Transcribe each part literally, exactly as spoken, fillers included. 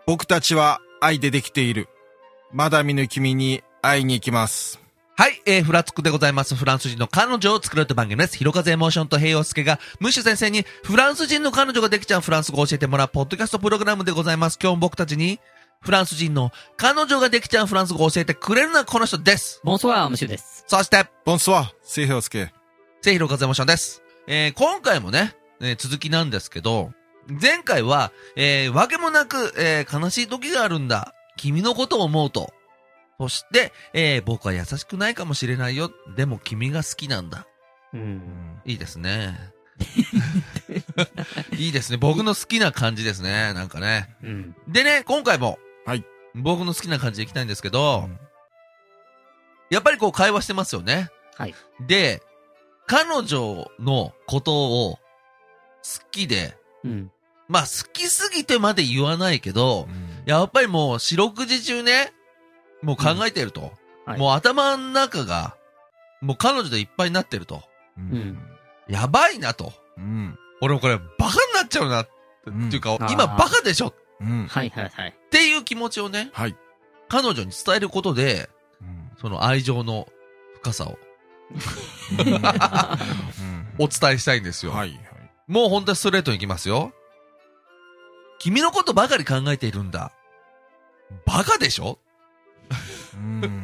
僕たちは愛でできている。まだ見ぬ君に会いに行きます。 はい、えー、フラツクでございます。フランス人の彼女を作るという番組です。ひろかぜエモーションと平洋介が、ムッシュ先生にフランス人の彼女ができちゃうフランス語を教えてもらうポッドキャストプログラムでございます。今日も僕たちに、フランス人の彼女ができちゃうフランス語を教えてくれるのはこの人です。 ボンソワー、ムッシュです。 そして、 ボンソワー、せいひょうすけ。 せいひろかぜエモーションです。えー、今回もね、えー、続きなんですけど、前回は、えー、わけもなく、えー、悲しい時があるんだ。君のことを思うと。そして、えー、僕は優しくないかもしれないよ。でも君が好きなんだ。 うん。 いいですね。いいですね。僕の好きな感じですね。なんかね。 うん。 でね、今回も、 はい。 僕の好きな感じでいきたいんですけど、 うん、 やっぱりこう会話してますよね。 はい。 で、彼女のことを好きで、 うん。 まあ好きすぎてまで言わないけど、うん、やっぱりもう四六時中ね、もう考えてると。うんはい、もう頭の中が、もう彼女でいっぱいになってると。 うん。 やばいなと。 うん。 俺もこれバカになっちゃうな。うん、っていうか、今バカでしょ。 うん。 はいはいはい。 っていう気持ちをね、 はい。 彼女に伝えることで、うん、その愛情の深さを、うん、お伝えしたいんですよ。 はいはい。 もう本当にストレートに行きますよ。君のことばかり考えているんだ。バカでしょうん、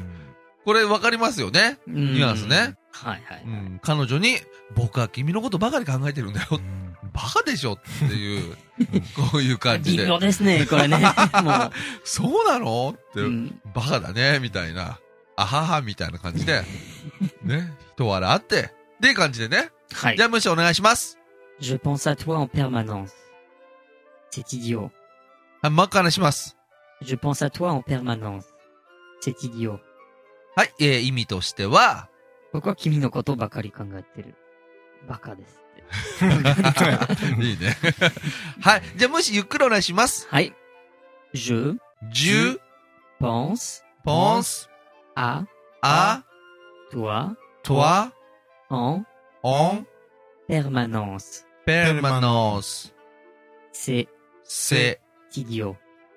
これ分かりますよね。ニュアンスね。 はいはい、はいうん。 彼女に、僕は君のことばかり考えてるんだよ。バカでしょっていう、こういう感じで。 微妙ですね、これね。もうそうなのって、うん、バカだね、みたいな。あはは、みたいな感じで。ね。人笑って。っていう感じでね。 はい。 じゃあ、むしろお願いします。 Je pense à toi en permanence. C'est idiot. はい、真っ赤にします。 Je pense à toi en permanence.C'est idiot. はい、えー、意味としては、 僕は君のことばかり考えてる。バカですって。 いいね。はい、じゃあもしゆっくりお願いします。 はい。Je, je, pense, pense, à, à, toi, toi, en, en, permanence, permanence. C'est, c'est, idiot.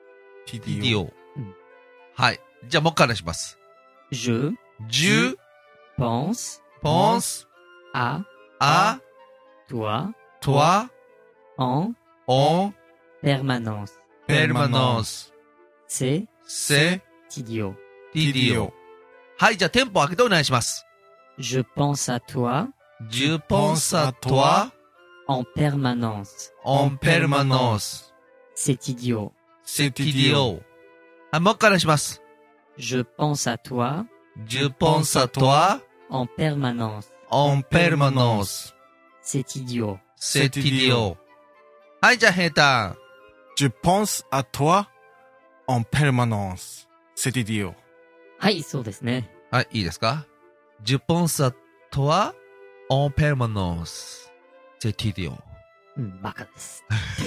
idiot. はい。じゃあもう一回お願いします。 Je, je, pense, pense, à, à, toi, toi, en, en, permanence, permanence. c'est, c'est, idiot. idiot. はい、じゃあテンポ上げてお願いします。 Je pense à toi, je pense à toi, en permanence, en permanence. C'est idiot. c'est idiot. はい、もう一回お願いします。 Je pense à toi, je pense à toi, en permanence, en permanence. C'est idiot. c'est idiot. はい、じゃあ平坦。 Je pense à toi, en permanence. C'est idiot. はい、そうですね。 はい、いいですか Je pense à toi, en permanence. C'est idiot. うん、バカです。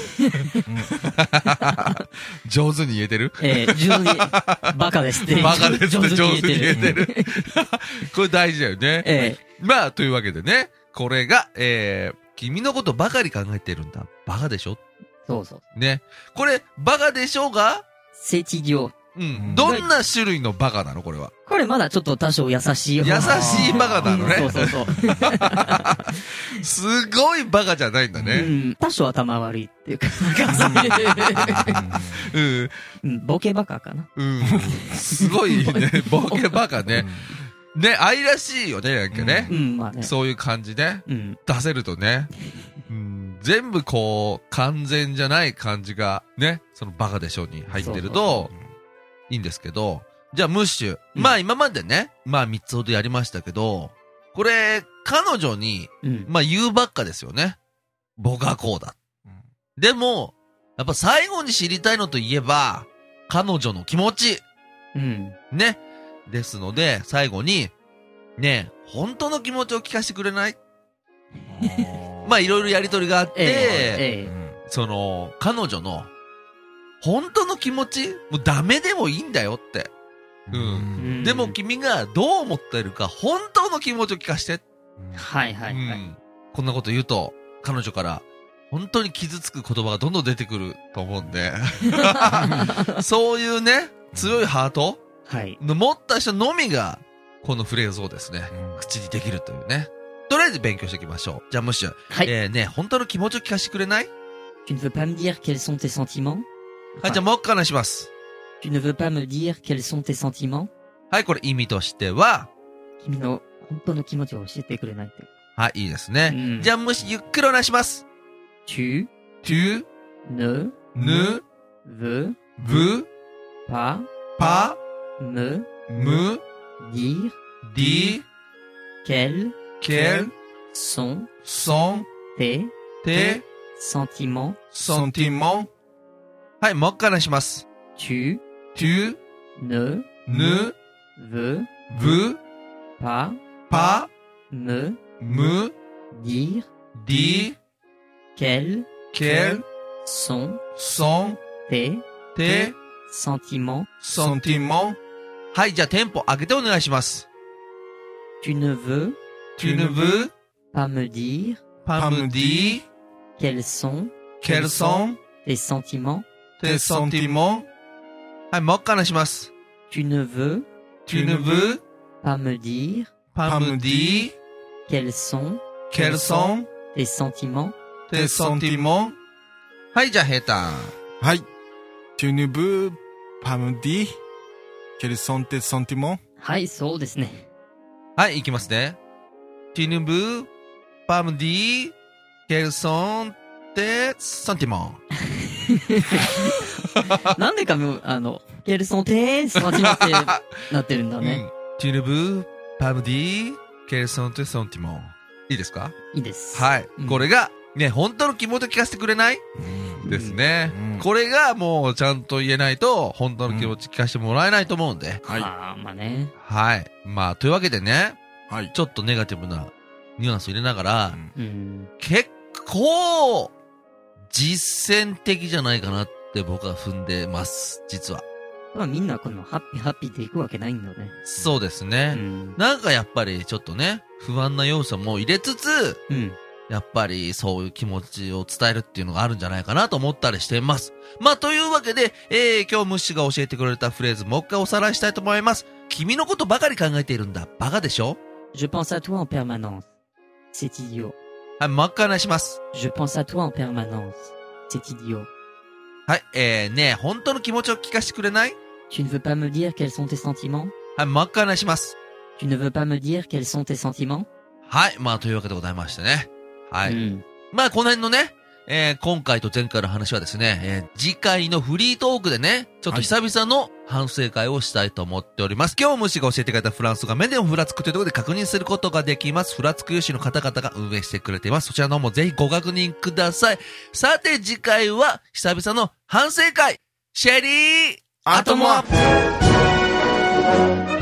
上手に言えてるえー、上手に、バカですって。 バカですって上手に言えてる。これ大事だよね。 えー、まあ、というわけでね、これが、えー、君のことばかり考えてるんだ。バカでしょそうそう。 ね。これ、バカでしょが C'est idiot。 うん。どんな種類のバカなのこれは。 これまだちょっと多少優しい。 優しいバカなのね。 そうそうそう。 すごいバカじゃないんだね。 うん。多少頭悪いっていうか。 うん。 うん。ボケバカかな。 うん。すごいね。ボケバカね。ね、愛らしいよね、なんかね。 うん、まあね。 そういう感じね。 うん。 出せるとね。うん。全部こう、完全じゃない感じが、ね、そのバカでしょに入ってると、いいんですけど、じゃあムッシュ。うん、まあ今までね、まあ三つほどやりましたけど、これ、彼女に、うん、まあ言うばっかですよね。僕はこうだ。うん、でも、やっぱ最後に知りたいのといえば、彼女の気持ち。 うん。 ね。ですので、最後に、ね、本当の気持ちを聞かせてくれないまあいろいろやりとりがあって、えーえー、その、彼女の、本当の気持ちもうダメでもいいんだよって。うん。うんでも君がどう思ってるか、本当の気持ちを聞かして。 はいはいはい。 うん。こんなこと言うと、彼女から、 本当に傷つく言葉がどんどん出てくると思うんで、そういうね、強いハートはい。 の持った人のみが、このフレーズをですね、 うん口にできるというね。とりあえず勉強していきましょう。じゃあムッシュ。 はい。 えー、ね、本当の気持ちを聞かせてくれない？ Tu ne veux pas me dire quels sont tes sentiments? はい、じゃあもう一回お願いします。 Tu ne veux pas me dire quels sont tes sentiments? はい、これ意味としては、 君の本当の気持ちを教えてくれないって。 はい、いいですね。 うんじゃあムッシュ、ゆっくりお願いします。 Tu tu, ne ne, veux veux, pas pas, me me, dire dire, quels quels sont sont tes tes sentiments. sentiments. はい、もう一回お願いします。 Tu tu, ne ne, veux veux, pas pas, me me, dire dire, quels quels sont sont tes tes sentiments. sentiments. はい、じゃあテンポ上げてお願いします。 Tu ne veux tu ne veux pas me dire pas me dire quels sont quels sont tes sentiments. tes sentiments. はい、もう一回お願いします。 Tu ne veux tu ne veux pas me dire pas me dire quels sont quels sont tes sentiments. tes sentiments. はい、じゃあヘイタン。 はい。Tu ne veux pas me dire quels sont tes sentiments? はい、そうですね。 はい、いきますね。tu ne veux pas me dire quels sont tes sentiments. なんでかもう、あの、ケルソンテース始まってなってるんだね。 tu ne veux pas me dire quels sont tes sentiments. いいですか？ いいです。 はい。 うんこれが、ね、本当の気持ちを聞かせてくれないですね。 うんこれがもうちゃんと言えないと、本当の気持ち聞かせてもらえないと思うんで。 はい。 ああ、まあね。 はい。まあ、というわけでね、 はい。 ちょっとネガティブなニュアンスを入れながら、 うん。 結構、実践的じゃないかなって僕は踏んでます。実は。 まあみんなこのハッピーハッピーでいくわけないんだね。 そうですうね。 ん。 なんかやっぱりちょっとね、不安な要素も入れつつ、 うん。 やっぱりそういう気持ちを伝えるっていうのがあるんじゃないかなと思ったりしています。まあ、というわけで、えー、今日ムッシュが教えてくれたフレーズ、もう一回おさらいしたいと思います。君のことばかり考えているんだ。バカでしょ？ Je pense à toi en permanence. C'est idiot. はい、もう一回お願いします。 Je pense à toi en permanence. C'est idiot. はい、えー、ねえ、本当の気持ちを聞かせてくれない？ Tu ne veux pas me dire quels sont tes sentiments? はい、もう一回お願いします。 Tu ne veux pas me dire quels sont tes sentiments? はい、まあ、というわけでございましてね。はい。 うん。 まあ、この辺のね、えー、今回と前回の話はですね、えー、次回のフリートークでね、ちょっと久々の反省会をしたいと思っております。今日ムッシュが教えてくれたフランス語が目でもフラつくというところで確認することができます。フラつく有志の方々が運営してくれています。そちらの方もぜひご確認ください。さて次回は久々の反省会。シェリーアトモアップ